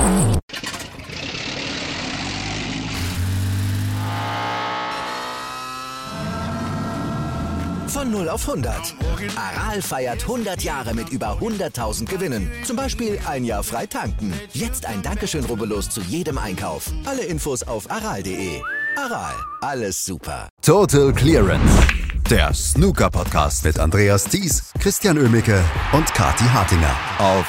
Von 0 auf 100. Aral feiert 100 Jahre mit über 100.000 Gewinnen. Zum Beispiel ein Jahr frei tanken. Jetzt ein Dankeschön, rubbellos zu jedem Einkauf. Alle Infos auf aral.de. Aral, alles super. Total Clearance. Der Snooker-Podcast mit Andreas Thies, Christian Oemicke und Kathi Hartinger auf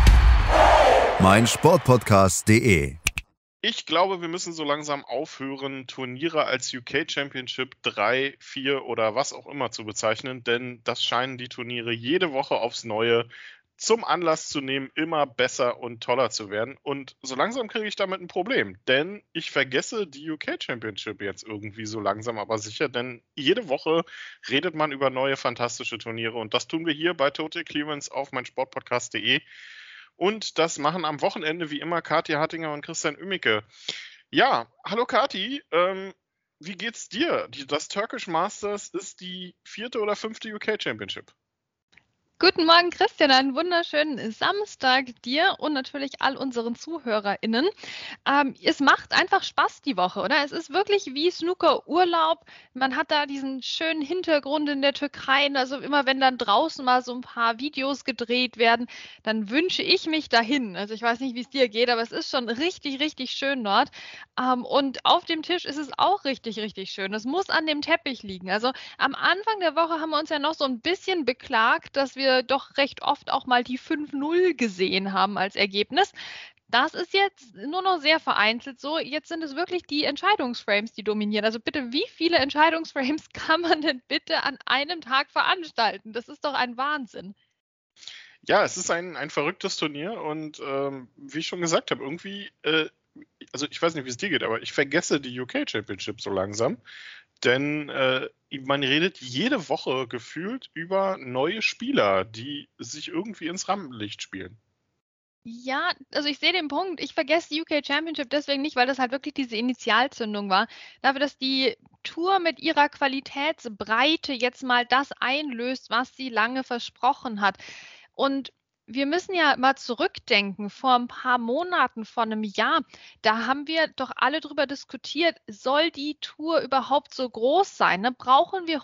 meinsportpodcast.de. Ich glaube, wir müssen so langsam aufhören, Turniere als UK Championship 3, 4 oder was auch immer zu bezeichnen, denn das scheinen die Turniere jede Woche aufs Neue zum Anlass zu nehmen, immer besser und toller zu werden. Und so langsam kriege ich damit ein Problem, denn ich vergesse die UK Championship jetzt irgendwie so langsam aber sicher, denn jede Woche redet man über neue fantastische Turniere und das tun wir hier bei Total Clearance auf meinsportpodcast.de. Und das machen am Wochenende wie immer Kathi Hartinger und Christian Oemicke. Ja, hallo Kathi, wie geht's dir? Das Turkish Masters ist die 4. oder 5. UK Championship. Guten Morgen, Christian. Einen wunderschönen Samstag dir und natürlich all unseren ZuhörerInnen. Es macht einfach Spaß die Woche, oder? Es ist wirklich wie Snooker-Urlaub. Man hat da diesen schönen Hintergrund in der Türkei. Also immer, wenn dann draußen mal so ein paar Videos gedreht werden, dann wünsche ich mich dahin. Also ich weiß nicht, wie es dir geht, aber es ist schon richtig, richtig schön dort. Und auf dem Tisch ist es auch richtig, richtig schön. Es muss an dem Teppich liegen. Also am Anfang der Woche haben wir uns ja noch so ein bisschen beklagt, dass wir doch recht oft auch mal die 5-0 gesehen haben als Ergebnis. Das ist jetzt nur noch sehr vereinzelt so. Jetzt sind es wirklich die Entscheidungsframes, die dominieren. Also bitte, wie viele Entscheidungsframes kann man denn bitte an einem Tag veranstalten? Das ist doch ein Wahnsinn. Ja, es ist ein verrücktes Turnier und wie ich schon gesagt habe, irgendwie, also ich weiß nicht, wie es dir geht, aber ich vergesse die UK Championship so langsam. Denn man redet jede Woche gefühlt über neue Spieler, die sich irgendwie ins Rampenlicht spielen. Ja, also ich sehe den Punkt. Ich vergesse die UK Championship deswegen nicht, weil das halt wirklich diese Initialzündung war. Dafür, dass die Tour mit ihrer Qualitätsbreite jetzt mal das einlöst, was sie lange versprochen hat. Und wir müssen ja mal zurückdenken, vor ein paar Monaten, vor einem Jahr, da haben wir doch alle drüber diskutiert, soll die Tour überhaupt so groß sein? Ne? Brauchen wir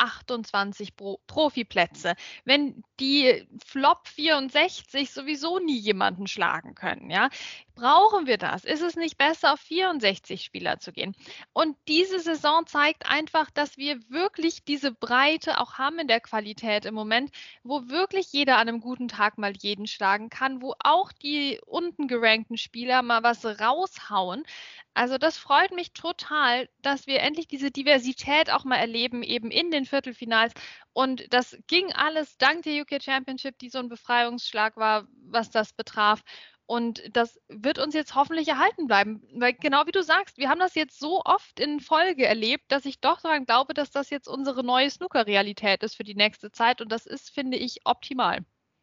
128 Profiplätze, wenn die Flop 64 sowieso nie jemanden schlagen können? Ja? Brauchen wir das? Ist es nicht besser, auf 64 Spieler zu gehen? Und diese Saison zeigt einfach, dass wir wirklich diese Breite auch haben in der Qualität im Moment, wo wirklich jeder an einem guten Tag mal jeden schlagen kann, wo auch die unten gerankten Spieler mal was raushauen. Also das freut mich total, dass wir endlich diese Diversität auch mal erleben, eben in den Viertelfinals. Und das ging alles dank der UK Championship, die so ein Befreiungsschlag war, was das betraf. Und das wird uns jetzt hoffentlich erhalten bleiben. Weil genau wie du sagst, wir haben das jetzt so oft in Folge erlebt, dass ich doch daran glaube, dass das jetzt unsere neue Snooker-Realität ist für die nächste Zeit. Und das ist, finde ich, optimal.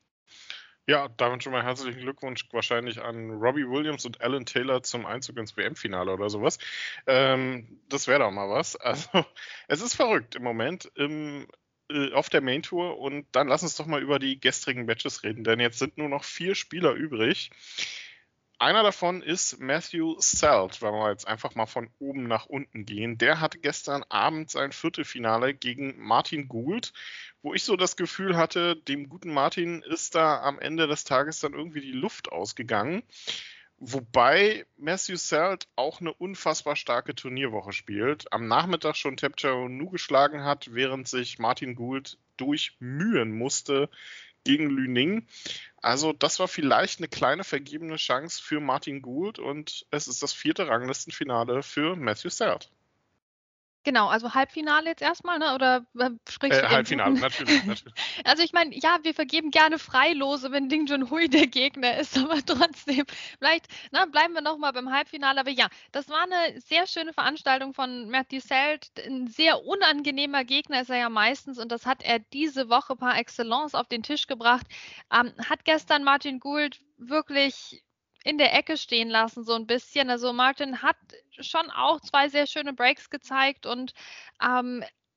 Ja, damit schon mal herzlichen Glückwunsch wahrscheinlich an Robbie Williams und Alan Taylor zum Einzug ins WM-Finale oder sowas. Das wäre doch mal was. Also, es ist verrückt im Moment auf der Main Tour und dann lass uns doch mal über die gestrigen Matches reden, denn jetzt sind nur noch 4 Spieler übrig. Einer davon ist Matthew Selt, wenn wir jetzt einfach mal von oben nach unten gehen. Der hatte gestern Abend sein Viertelfinale gegen Martin Gould, wo ich so das Gefühl hatte, dem guten Martin ist da am Ende des Tages dann irgendwie die Luft ausgegangen. Wobei Matthew Selt auch eine unfassbar starke Turnierwoche spielt. Am Nachmittag schon Tapchanu geschlagen hat, während sich Martin Gould durchmühen musste gegen Lü Ning. Also das war vielleicht eine kleine vergebene Chance für Martin Gould und es ist das 4. Ranglistenfinale für Matthew Selt. Genau, also Halbfinale jetzt erstmal, ne? Oder sprichst du den Halbfinale, guten? natürlich. Also ich meine, ja, wir vergeben gerne Freilose, wenn Ding Junhui der Gegner ist, aber trotzdem, vielleicht bleiben wir nochmal beim Halbfinale. Aber ja, das war eine sehr schöne Veranstaltung von Matthew Selt. Ein sehr unangenehmer Gegner ist er ja meistens und das hat er diese Woche par excellence auf den Tisch gebracht. Hat gestern Martin Gould wirklich in der Ecke stehen lassen, so ein bisschen. Also Martin hat schon auch 2 sehr schöne Breaks gezeigt und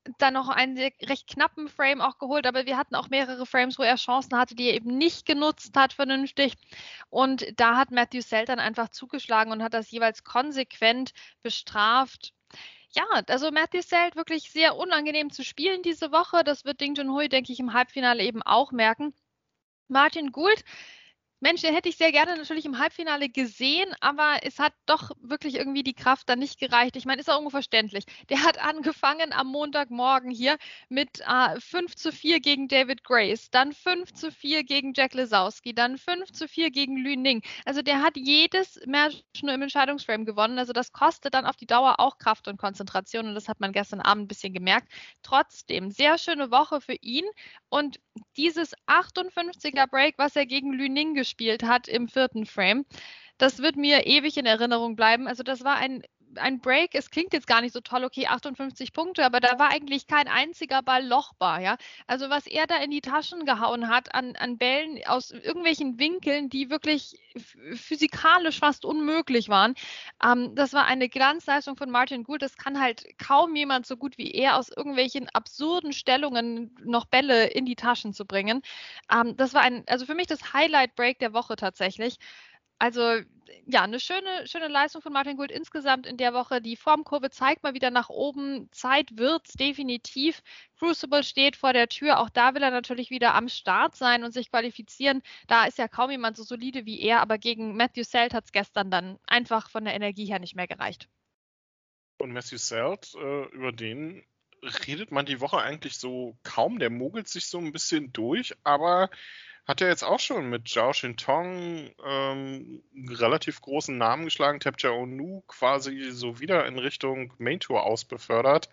dann noch einen recht knappen Frame auch geholt, aber wir hatten auch mehrere Frames, wo er Chancen hatte, die er eben nicht genutzt hat vernünftig. Und da hat Matthew Selt dann einfach zugeschlagen und hat das jeweils konsequent bestraft. Ja, also Matthew Selt wirklich sehr unangenehm zu spielen diese Woche. Das wird Ding Junhui, denke ich, im Halbfinale eben auch merken. Martin Gould, Mensch, den hätte ich sehr gerne natürlich im Halbfinale gesehen, aber es hat doch wirklich irgendwie die Kraft dann nicht gereicht. Ich meine, ist auch irgendwo verständlich. Der hat angefangen am Montagmorgen hier mit 5:4 gegen David Grace, dann 5:4 gegen Jack Lisowski, dann 5:4 gegen Lü Ning. Also der hat jedes Match nur im Entscheidungsframe gewonnen. Also das kostet dann auf die Dauer auch Kraft und Konzentration und das hat man gestern Abend ein bisschen gemerkt. Trotzdem, sehr schöne Woche für ihn und dieses 58er Break, was er gegen Lü Ning gespielt hat im 4. Frame, das wird mir ewig in Erinnerung bleiben. Also das war ein Break, es klingt jetzt gar nicht so toll, okay, 58 Punkte, aber da war eigentlich kein einziger Ball lochbar, ja. Also was er da in die Taschen gehauen hat an Bällen aus irgendwelchen Winkeln, die wirklich physikalisch fast unmöglich waren, das war eine Glanzleistung von Martin Gould. Das kann halt kaum jemand so gut wie er aus irgendwelchen absurden Stellungen noch Bälle in die Taschen zu bringen. Das war also für mich das Highlight-Break der Woche tatsächlich. Also ja, eine schöne Leistung von Martin Gould insgesamt in der Woche. Die Formkurve zeigt mal wieder nach oben. Zeit wird's definitiv. Crucible steht vor der Tür. Auch da will er natürlich wieder am Start sein und sich qualifizieren. Da ist ja kaum jemand so solide wie er, aber gegen Matthew Selt hat es gestern dann einfach von der Energie her nicht mehr gereicht. Und Matthew Selt, über den redet man die Woche eigentlich so kaum. Der mogelt sich so ein bisschen durch, aber hat er jetzt auch schon mit Zhao Shintong einen relativ großen Namen geschlagen, Tapja Onu quasi so wieder in Richtung Main Tour ausbefördert.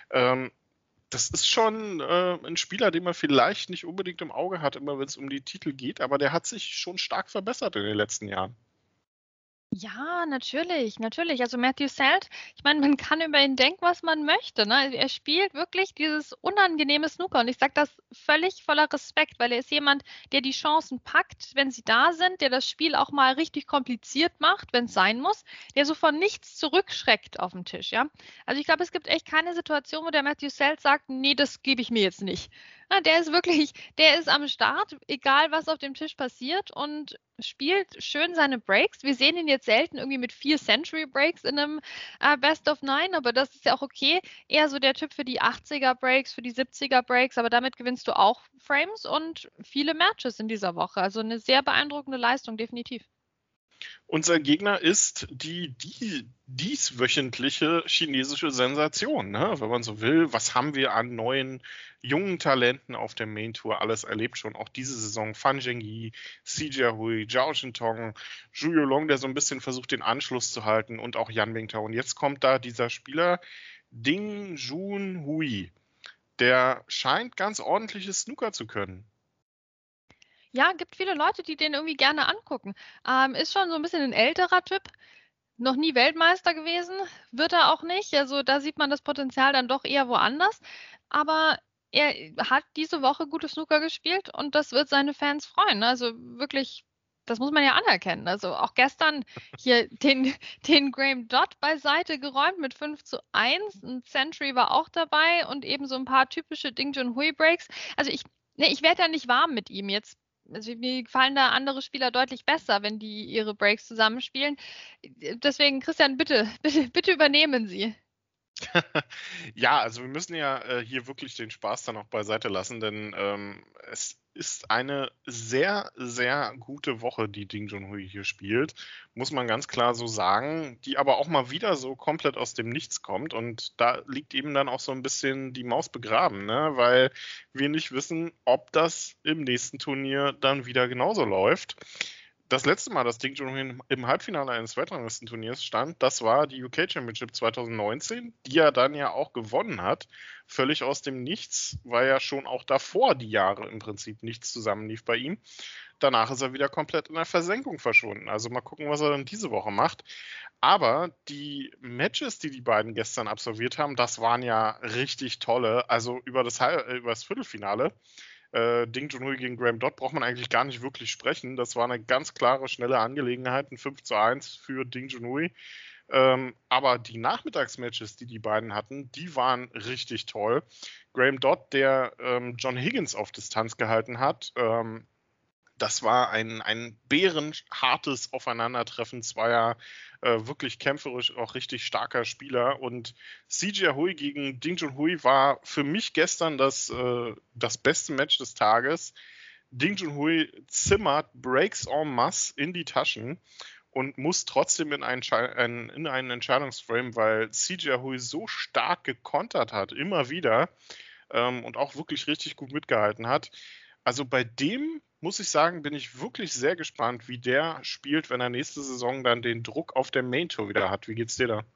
Das ist schon ein Spieler, den man vielleicht nicht unbedingt im Auge hat, immer wenn es um die Titel geht, aber der hat sich schon stark verbessert in den letzten Jahren. Ja, natürlich. Also Matthew Selt, ich meine, man kann über ihn denken, was man möchte, ne? Also er spielt wirklich dieses unangenehme Snooker und ich sage das völlig voller Respekt, weil er ist jemand, der die Chancen packt, wenn sie da sind, der das Spiel auch mal richtig kompliziert macht, wenn es sein muss, der so von nichts zurückschreckt auf dem Tisch, ja? Also ich glaube, es gibt echt keine Situation, wo der Matthew Selt sagt, nee, das gebe ich mir jetzt nicht. Ja, der ist am Start, egal was auf dem Tisch passiert und spielt schön seine Breaks. Wir sehen ihn jetzt selten irgendwie mit 4 Century Breaks in einem Best of 9, aber das ist ja auch okay. Eher so der Typ für die 80er Breaks, für die 70er Breaks, aber damit gewinnst du auch Frames und viele Matches in dieser Woche. Also eine sehr beeindruckende Leistung, definitiv. Unser Gegner ist die dieswöchentliche chinesische Sensation, ne? Wenn man so will. Was haben wir an neuen, jungen Talenten auf der Main Tour alles erlebt schon? Auch diese Saison Fan Zhengyi, Si Jiahui, Zhao Shintong, Zhu Yulong, der so ein bisschen versucht, den Anschluss zu halten und auch Yan Bingtao. Und jetzt kommt da dieser Spieler Ding Junhui. Der scheint ganz ordentliches Snooker zu können. Ja, gibt viele Leute, die den irgendwie gerne angucken. Ist schon so ein bisschen ein älterer Typ. Noch nie Weltmeister gewesen, wird er auch nicht. Also da sieht man das Potenzial dann doch eher woanders. Aber er hat diese Woche gute Snooker gespielt und das wird seine Fans freuen. Also wirklich, das muss man ja anerkennen. Also auch gestern hier den Graham Dodd beiseite geräumt mit 5:1. Ein Century war auch dabei und eben so ein paar typische Ding Junhui Breaks. Also ich werde ja nicht warm mit ihm jetzt. Also mir gefallen da andere Spieler deutlich besser, wenn die ihre Breaks zusammenspielen. Deswegen, Christian, bitte übernehmen Sie. Ja, also wir müssen ja hier wirklich den Spaß dann auch beiseite lassen, denn es ist eine sehr, sehr gute Woche, die Ding Junhui hier spielt, muss man ganz klar so sagen, die aber auch mal wieder so komplett aus dem Nichts kommt und da liegt eben dann auch so ein bisschen die Maus begraben, ne? Weil wir nicht wissen, ob das im nächsten Turnier dann wieder genauso läuft. Das letzte Mal, dass Ding Junhui im Halbfinale eines Weltranglistenturniers stand, das war die UK Championship 2019, die er dann ja auch gewonnen hat. Völlig aus dem Nichts, weil ja schon auch davor die Jahre im Prinzip nichts zusammenlief bei ihm. Danach ist er wieder komplett in der Versenkung verschwunden. Also mal gucken, was er dann diese Woche macht. Aber die Matches, die beiden gestern absolviert haben, das waren ja richtig tolle. Also über das Viertelfinale. Ding Junhui gegen Graham Dodd braucht man eigentlich gar nicht wirklich sprechen. Das war eine ganz klare, schnelle Angelegenheit. Ein 5:1 für Ding Junhui. Aber die Nachmittagsmatches, die die beiden hatten, die waren richtig toll. Graham Dodd, der John Higgins auf Distanz gehalten hat, das war ein bärenhartes Aufeinandertreffen zweier wirklich kämpferisch auch richtig starker Spieler. Und CJ Hui gegen Ding Junhui war für mich gestern das beste Match des Tages. Ding Junhui zimmert Breaks en masse in die Taschen und muss trotzdem in einen Entscheidungsframe, weil CJ Hui so stark gekontert hat, immer wieder, und auch wirklich richtig gut mitgehalten hat. Also bei dem, muss ich sagen, bin ich wirklich sehr gespannt, wie der spielt, wenn er nächste Saison dann den Druck auf der Main Tour wieder hat. Wie geht's dir da?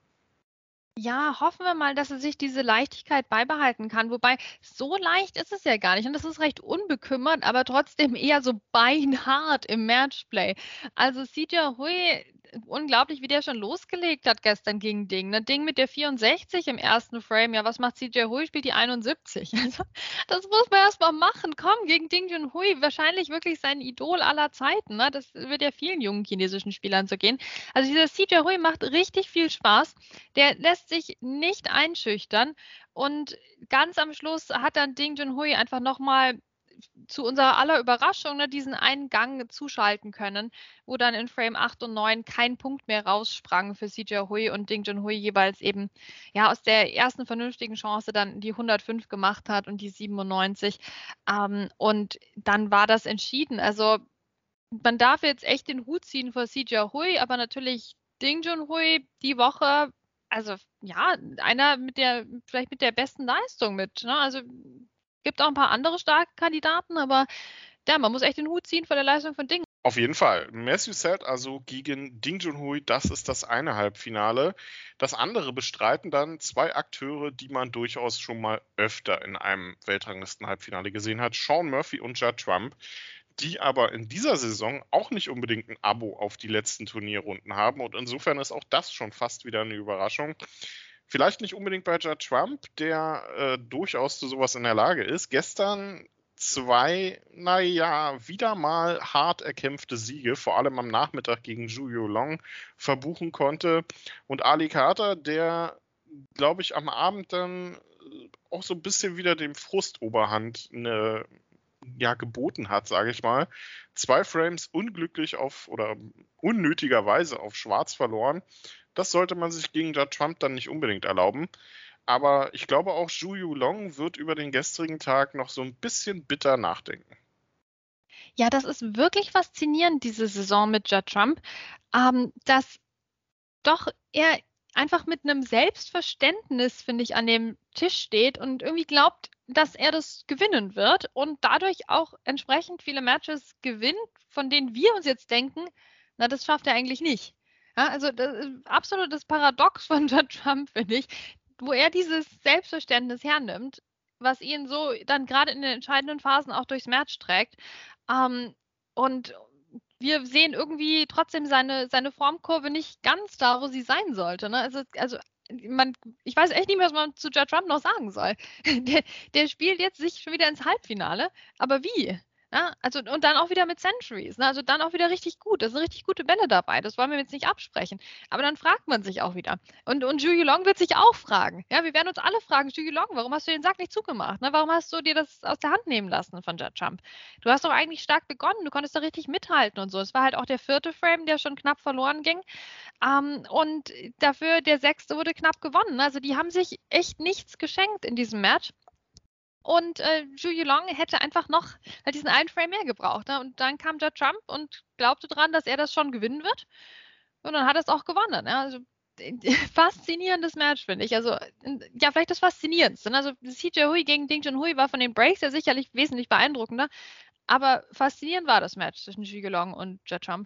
Ja, hoffen wir mal, dass er sich diese Leichtigkeit beibehalten kann. Wobei, so leicht ist es ja gar nicht. Und das ist recht unbekümmert, aber trotzdem eher so beinhart im Matchplay. Also CJ Hui, unglaublich, wie der schon losgelegt hat gestern gegen Ding. Ne? Ding mit der 64 im ersten Frame. Ja, was macht CJ Hui? Spielt die 71. Also, das muss man erst mal machen. Komm, gegen Ding Junhui. Wahrscheinlich wirklich sein Idol aller Zeiten. Ne? Das wird ja vielen jungen chinesischen Spielern so gehen. Also dieser CJ Hui macht richtig viel Spaß. Der lässt sich nicht einschüchtern und ganz am Schluss hat dann Ding Junhui einfach nochmal zu unserer aller Überraschung diesen einen Gang zuschalten können, wo dann in Frame 8 und 9 kein Punkt mehr raussprang für CJ Hui und Ding Junhui jeweils eben aus der ersten vernünftigen Chance dann die 105 gemacht hat und die 97 und dann war das entschieden. Also man darf jetzt echt den Hut ziehen vor CJ Hui, aber natürlich Ding Junhui die Woche, also ja, einer vielleicht mit der besten Leistung mit. Ne? Also gibt auch ein paar andere starke Kandidaten, aber ja, man muss echt den Hut ziehen vor der Leistung von Ding. Auf jeden Fall. Matthew Set also gegen Ding Junhui, das ist das eine Halbfinale. Das andere bestreiten dann zwei Akteure, die man durchaus schon mal öfter in einem Weltranglisten-Halbfinale gesehen hat. Sean Murphy und Judd Trump, die aber in dieser Saison auch nicht unbedingt ein Abo auf die letzten Turnierrunden haben. Und insofern ist auch das schon fast wieder eine Überraschung. Vielleicht nicht unbedingt bei Judd Trump, der durchaus zu sowas in der Lage ist. Gestern zwei, wieder mal hart erkämpfte Siege, vor allem am Nachmittag gegen Zhu Yulong, verbuchen konnte. Und Ali Carter, der, glaube ich, am Abend dann auch so ein bisschen wieder dem Frust Oberhand geboten hat, sage ich mal. 2 Frames unglücklich oder unnötigerweise auf Schwarz verloren. Das sollte man sich gegen Judd Trump dann nicht unbedingt erlauben. Aber ich glaube auch Zhu Yulong wird über den gestrigen Tag noch so ein bisschen bitter nachdenken. Ja, das ist wirklich faszinierend, diese Saison mit Judd Trump, dass doch er einfach mit einem Selbstverständnis, finde ich, an dem Tisch steht und irgendwie glaubt, dass er das gewinnen wird und dadurch auch entsprechend viele Matches gewinnt, von denen wir uns jetzt denken, na, das schafft er eigentlich nicht. Ja, also das ist absolutes Paradox von Judd Trump, finde ich, wo er dieses Selbstverständnis hernimmt, was ihn so dann gerade in den entscheidenden Phasen auch durchs Match trägt. Und wir sehen irgendwie trotzdem seine Formkurve nicht ganz da, wo sie sein sollte. Ne? Also ich weiß echt nicht mehr, was man zu Judd Trump noch sagen soll. Der spielt jetzt sich schon wieder ins Halbfinale, aber wie? Ja, also, und dann auch wieder mit Centuries. Ne? Also dann auch wieder richtig gut. Da sind richtig gute Bälle dabei. Das wollen wir jetzt nicht absprechen. Aber dann fragt man sich auch wieder. Und Zhu Yulong wird sich auch fragen. Ja, wir werden uns alle fragen, Zhu Yulong, warum hast du den Sack nicht zugemacht? Ne? Warum hast du dir das aus der Hand nehmen lassen von Judd Trump? Du hast doch eigentlich stark begonnen. Du konntest doch richtig mithalten und so. Es war halt auch der 4. Frame, der schon knapp verloren ging. Und dafür der 6. wurde knapp gewonnen. Also die haben sich echt nichts geschenkt in diesem Match. Und Zhu Yulong hätte einfach noch diesen einen Frame mehr gebraucht. Ne? Und dann kam Judd Trump und glaubte dran, dass er das schon gewinnen wird. Und dann hat er es auch gewonnen. Ne? Also faszinierendes Match, finde ich. Also ja, vielleicht das Faszinierendste. Also CJ Hui gegen Ding Junhui war von den Breaks ja sicherlich wesentlich beeindruckender. Aber faszinierend war das Match zwischen Zhu Yulong und Judd Trump.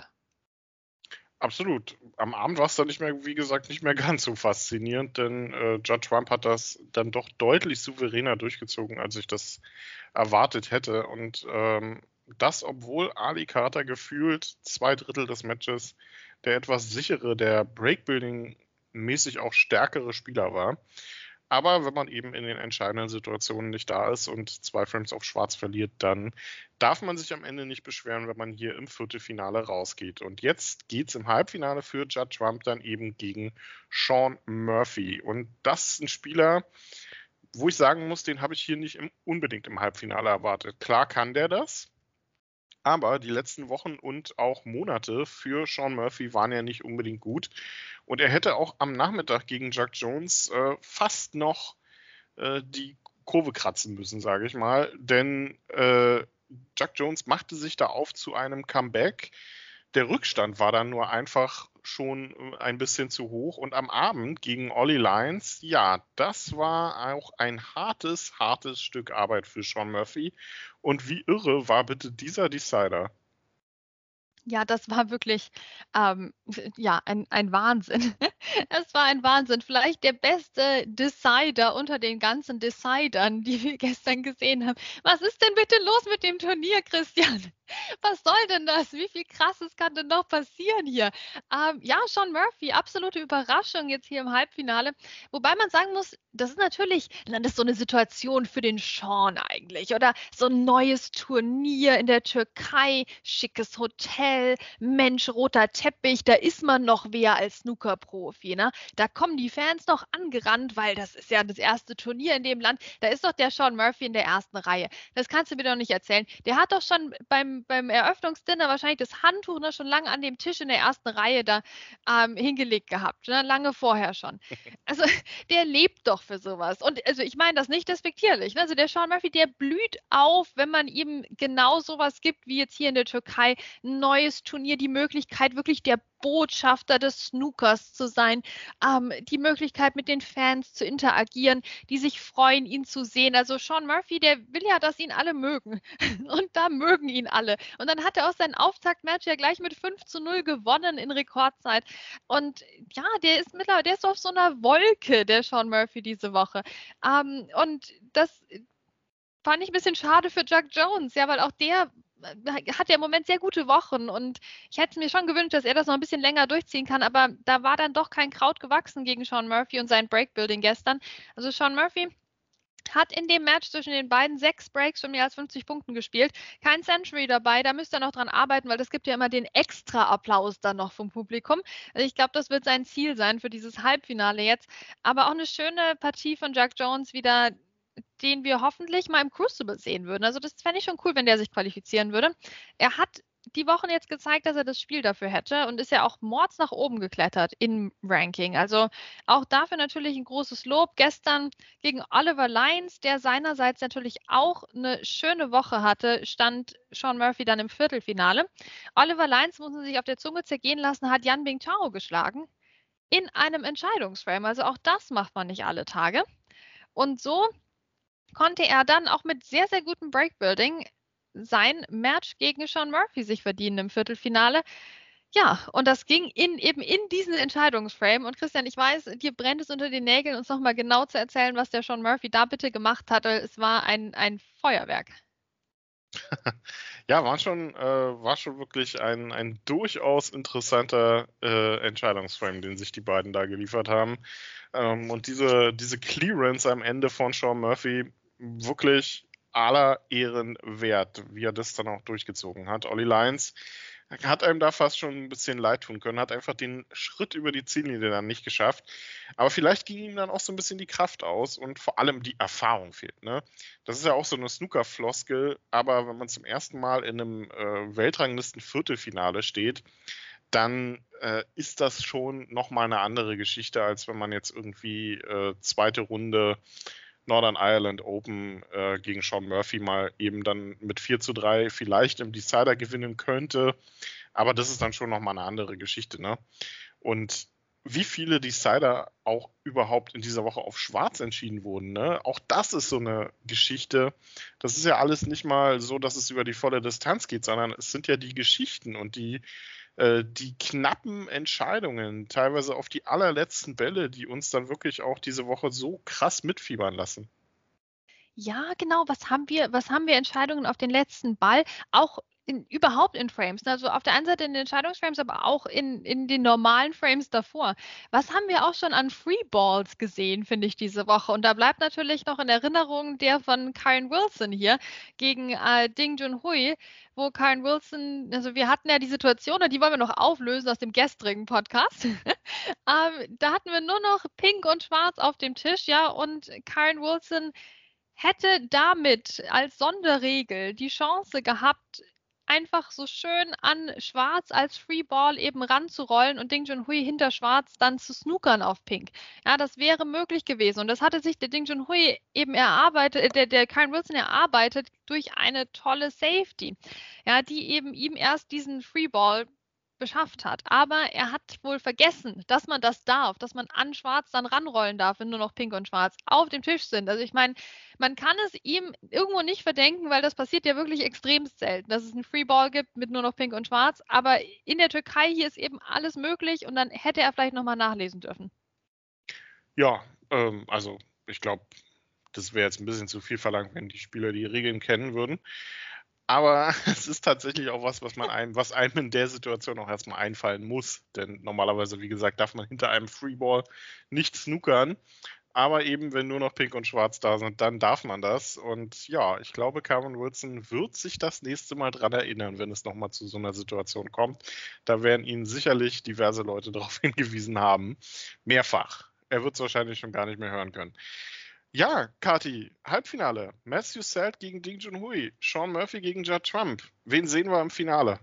Absolut. Am Abend war es dann nicht mehr, wie gesagt, nicht mehr ganz so faszinierend, denn Judd Trump hat das dann doch deutlich souveräner durchgezogen, als ich das erwartet hätte. Und das, obwohl Ali Carter gefühlt 2/3 des Matches der etwas sichere, der Breakbuilding-mäßig auch stärkere Spieler war. Aber wenn man eben in den entscheidenden Situationen nicht da ist und 2 Frames auf Schwarz verliert, dann darf man sich am Ende nicht beschweren, wenn man hier im Viertelfinale rausgeht. Und jetzt geht es im Halbfinale für Judd Trump dann eben gegen Sean Murphy. Und das ist ein Spieler, wo ich sagen muss, den habe ich hier nicht unbedingt im Halbfinale erwartet. Klar kann der das, aber die letzten Wochen und auch Monate für Sean Murphy waren ja nicht unbedingt gut. Und er hätte auch am Nachmittag gegen Jack Jones fast noch die Kurve kratzen müssen, sage ich mal. Denn Jack Jones machte sich da auf zu einem Comeback. Der Rückstand war dann nur einfach schon ein bisschen zu hoch. Und am Abend gegen Ollie Lyons, ja, das war auch ein hartes Stück Arbeit für Sean Murphy. Und wie irre war bitte dieser Decider? Ja, das war wirklich ein Wahnsinn. Es war ein Wahnsinn. Vielleicht der beste Decider unter den ganzen Decidern, die wir gestern gesehen haben. Was ist denn bitte los mit dem Turnier, Christian? Was soll denn das? Wie viel Krasses kann denn noch passieren hier? Sean Murphy, absolute Überraschung jetzt hier im Halbfinale. Wobei man sagen muss, das ist so eine Situation für den Sean eigentlich. Oder so ein neues Turnier in der Türkei, schickes Hotel, Mensch, roter Teppich, da ist man noch wer als Snooker-Profi. Ne? Da kommen die Fans noch angerannt, weil das ist ja das erste Turnier in dem Land. Da ist doch der Sean Murphy in der ersten Reihe. Das kannst du mir doch nicht erzählen. Der hat doch schon beim Eröffnungsdinner wahrscheinlich das Handtuch schon lange an dem Tisch in der ersten Reihe da hingelegt gehabt, ne? Lange vorher schon. Also der lebt doch für sowas. Und also ich meine das nicht despektierlich. Ne? Also der Sean Murphy, der blüht auf, wenn man ihm genau sowas gibt, wie jetzt hier in der Türkei, ein neues Turnier, die Möglichkeit, wirklich der Botschafter des Snookers zu sein, die Möglichkeit, mit den Fans zu interagieren, die sich freuen, ihn zu sehen. Also Sean Murphy, der will ja, dass ihn alle mögen. Und da mögen ihn alle. Und dann hat er auch sein Auftaktmatch ja gleich mit 5:0 gewonnen in Rekordzeit. Und ja, der ist so auf so einer Wolke, der Sean Murphy diese Woche. Und das fand ich ein bisschen schade für Jack Jones, ja, weil auch der hat ja im Moment sehr gute Wochen und ich hätte mir schon gewünscht, dass er das noch ein bisschen länger durchziehen kann, aber da war dann doch kein Kraut gewachsen gegen Sean Murphy und sein Breakbuilding gestern. Also Sean Murphy hat in dem Match zwischen den beiden 6 Breaks von mehr als 50 Punkten gespielt. Kein Century dabei, da müsste er noch dran arbeiten, weil es gibt ja immer den extra Applaus dann noch vom Publikum. Also ich glaube, das wird sein Ziel sein für dieses Halbfinale jetzt. Aber auch eine schöne Partie von Jack Jones wieder, den wir hoffentlich mal im Crucible sehen würden. Also das fände ich schon cool, wenn der sich qualifizieren würde. Er hat die Wochen jetzt gezeigt, dass er das Spiel dafür hätte und ist ja auch mords nach oben geklettert im Ranking. Also auch dafür natürlich ein großes Lob. Gestern gegen Oliver Lyons, der seinerseits natürlich auch eine schöne Woche hatte, stand Sean Murphy dann im Viertelfinale. Oliver Lyons, muss man sich auf der Zunge zergehen lassen, hat Yan Bingtao geschlagen in einem Entscheidungsframe. Also auch das macht man nicht alle Tage. Und so konnte er dann auch mit sehr, sehr gutem Breakbuilding sein Match gegen Sean Murphy sich verdienen im Viertelfinale. Ja, und das ging eben in diesen Entscheidungsframe. Und Christian, ich weiß, dir brennt es unter den Nägeln, uns nochmal genau zu erzählen, was der Sean Murphy da bitte gemacht hat. Es war ein Feuerwerk. Ja, war schon wirklich ein durchaus interessanter Entscheidungsframe, den sich die beiden da geliefert haben. Und diese Clearance am Ende von Sean Murphy, wirklich aller Ehren wert, wie er das dann auch durchgezogen hat. Ollie Lyons hat einem da fast schon ein bisschen leid tun können, hat einfach den Schritt über die Ziellinie dann nicht geschafft. Aber vielleicht ging ihm dann auch so ein bisschen die Kraft aus und vor allem die Erfahrung fehlt. Ne? Das ist ja auch so eine Snooker-Floskel, aber wenn man zum ersten Mal in einem Weltranglisten-Viertelfinale steht, dann ist das schon nochmal eine andere Geschichte, als wenn man jetzt irgendwie zweite Runde Northern Ireland Open gegen Sean Murphy mal eben dann mit 4:3 vielleicht im Decider gewinnen könnte. Aber das ist dann schon nochmal eine andere Geschichte. Ne? Und wie viele Decider auch überhaupt in dieser Woche auf Schwarz entschieden wurden, ne? Auch das ist so eine Geschichte. Das ist ja alles nicht mal so, dass es über die volle Distanz geht, sondern es sind ja die Geschichten und die knappen Entscheidungen, teilweise auf die allerletzten Bälle, die uns dann wirklich auch diese Woche so krass mitfiebern lassen. Ja, genau. Was haben wir Entscheidungen auf den letzten Ball? Auch überhaupt in Frames. Also auf der einen Seite in den Entscheidungsframes, aber auch in den normalen Frames davor. Was haben wir auch schon an Freeballs gesehen, finde ich, diese Woche? Und da bleibt natürlich noch in Erinnerung der von Kyren Wilson hier gegen Ding Junhui, wo Kyren Wilson, also wir hatten ja die Situation, und die wollen wir noch auflösen aus dem gestrigen Podcast. Da hatten wir nur noch Pink und Schwarz auf dem Tisch, ja, und Kyren Wilson hätte damit als Sonderregel die Chance gehabt, einfach so schön an Schwarz als Freeball eben ranzurollen und Ding Junhui hinter Schwarz dann zu snookern auf Pink. Ja, das wäre möglich gewesen. Und das hatte sich der Ding Junhui eben erarbeitet, der Kyren Wilson erarbeitet durch eine tolle Safety, ja, die eben ihm erst diesen Freeball beschafft hat. Aber er hat wohl vergessen, dass man das darf, dass man an Schwarz dann ranrollen darf, wenn nur noch Pink und Schwarz auf dem Tisch sind. Also ich meine, man kann es ihm irgendwo nicht verdenken, weil das passiert ja wirklich extrem selten, dass es einen Freeball gibt mit nur noch Pink und Schwarz. Aber in der Türkei hier ist eben alles möglich und dann hätte er vielleicht nochmal nachlesen dürfen. Ja, also ich glaube, das wäre jetzt ein bisschen zu viel verlangt, wenn die Spieler die Regeln kennen würden. Aber es ist tatsächlich auch was einem in der Situation auch erstmal einfallen muss. Denn normalerweise, wie gesagt, darf man hinter einem Freeball nicht snookern. Aber eben, wenn nur noch Pink und Schwarz da sind, dann darf man das. Und ja, ich glaube, Kyren Wilson wird sich das nächste Mal dran erinnern, wenn es nochmal zu so einer Situation kommt. Da werden ihn sicherlich diverse Leute darauf hingewiesen haben. Mehrfach. Er wird es wahrscheinlich schon gar nicht mehr hören können. Ja, Kati, Halbfinale. Matthew Selt gegen Ding Junhui. Sean Murphy gegen Judd Trump. Wen sehen wir im Finale?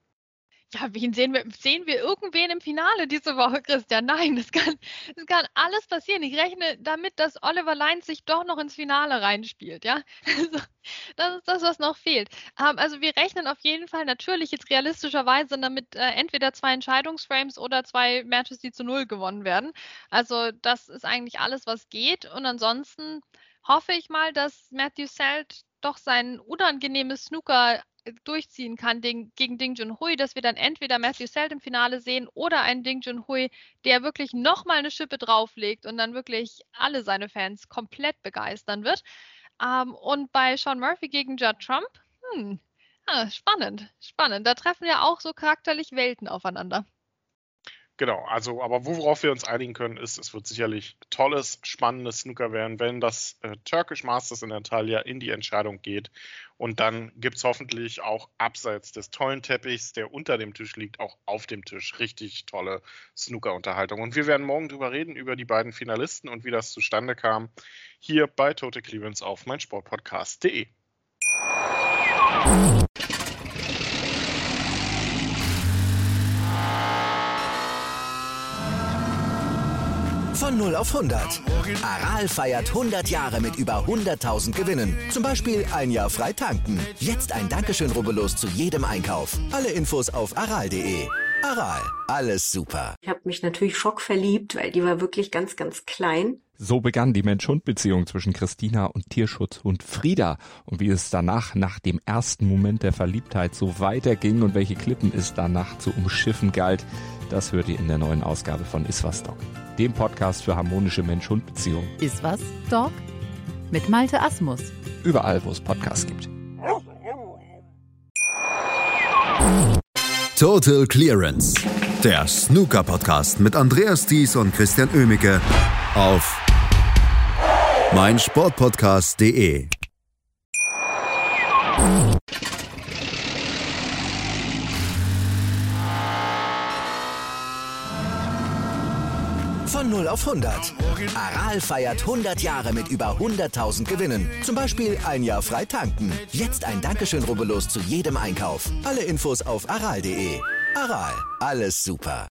Ja, wen sehen wir? Sehen wir irgendwen im Finale diese Woche, Christian? Nein, das kann alles passieren. Ich rechne damit, dass Oliver Lyons sich doch noch ins Finale reinspielt, ja? Also, das ist das, was noch fehlt. Also wir rechnen auf jeden Fall natürlich jetzt realistischerweise damit entweder 2 Entscheidungsframes oder 2 Matches, die zu 0 gewonnen werden. Also das ist eigentlich alles, was geht. Und ansonsten hoffe ich mal, dass Matthew Selt doch sein unangenehmes Snooker durchziehen kann gegen Ding Junhui, dass wir dann entweder Matthew Selt im Finale sehen oder einen Ding Junhui, der wirklich nochmal eine Schippe drauflegt und dann wirklich alle seine Fans komplett begeistern wird. Und bei Sean Murphy gegen Judd Trump, spannend. Da treffen ja auch so charakterlich Welten aufeinander. Genau, also, aber worauf wir uns einigen können, ist, es wird sicherlich tolles, spannendes Snooker werden, wenn das Turkish Masters in Antalya in die Entscheidung geht. Und dann gibt es hoffentlich auch abseits des tollen Teppichs, der unter dem Tisch liegt, auch auf dem Tisch richtig tolle Snooker-Unterhaltung. Und wir werden morgen drüber reden, über die beiden Finalisten und wie das zustande kam, hier bei Total Clearance auf meinsportpodcast.de. Von 0 auf 100. Aral feiert 100 Jahre mit über 100.000 Gewinnen. Zum Beispiel ein Jahr frei tanken. Jetzt ein Dankeschön, rubbellos zu jedem Einkauf. Alle Infos auf aral.de. Aral, alles super. Ich habe mich natürlich schockverliebt, weil die war wirklich ganz, ganz klein. So begann die Mensch-Hund-Beziehung zwischen Christina und Tierschutzhund Frieda. Und wie es danach, nach dem ersten Moment der Verliebtheit, so weiterging und welche Klippen es danach zu umschiffen galt, das hört ihr in der neuen Ausgabe von Iswas Dog, dem Podcast für harmonische Mensch-Hund-Beziehungen. Iswas Dog mit Malte Asmus. Überall, wo es Podcasts gibt. Total Clearance, der Snooker-Podcast mit Andreas Thies und Christian Oemicke auf meinsportpodcast.de. Von 0 auf 100. Aral feiert 100 Jahre mit über 100.000 Gewinnen. Zum Beispiel ein Jahr frei tanken. Jetzt ein Dankeschön, rubbellos zu jedem Einkauf. Alle Infos auf aral.de. Aral, alles super.